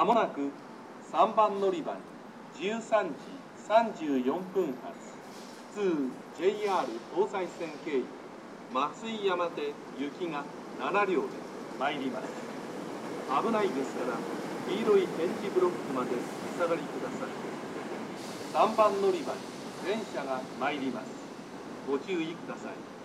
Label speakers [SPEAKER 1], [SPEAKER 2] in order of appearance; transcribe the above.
[SPEAKER 1] もなく3番乗り場に13時34分発通 JR 東西線経由松井山手行きが7両で参ります。危ないですから黄色い点字ブロックまでお下がりください。3番乗り場に電車が参ります。ご注意ください。